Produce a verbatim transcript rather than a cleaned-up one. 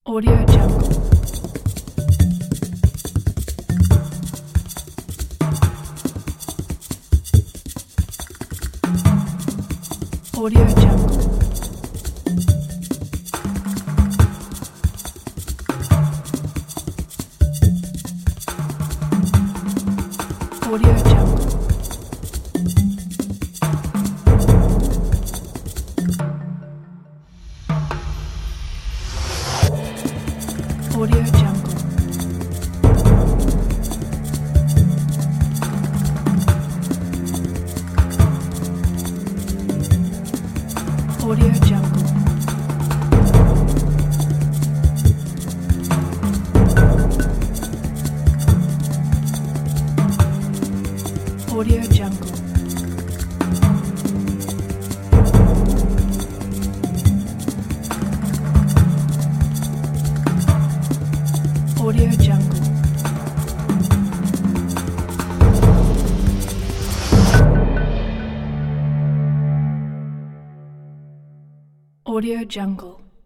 Audio Jungle. Audio Jungle. Audio Jungle. Audio Jungle. Audio Jungle. Audio Jungle. Audio Jungle. Audio Jungle.